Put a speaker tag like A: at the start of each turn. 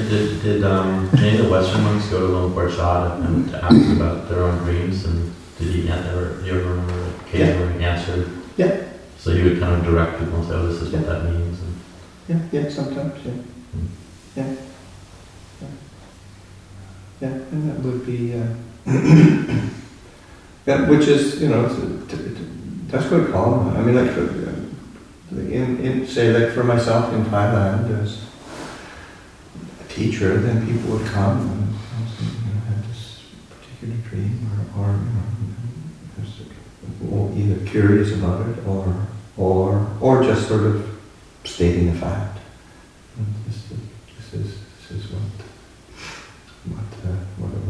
A: Did any of the Western monks go to Lumpur Shah to ask about their own dreams, and did he ever, you ever remember a case where he answered?
B: Yeah.
A: So he would kind of direct people and say, oh, this is what that means.
B: Yeah, sometimes, yeah. Yeah. Yeah, and that would be, yeah, which is, that's quite common. I mean, like, say, like for myself in Thailand, as a teacher, then people would come and had this particular dream, or either curious about it, or just sort of stating the fact. And this is what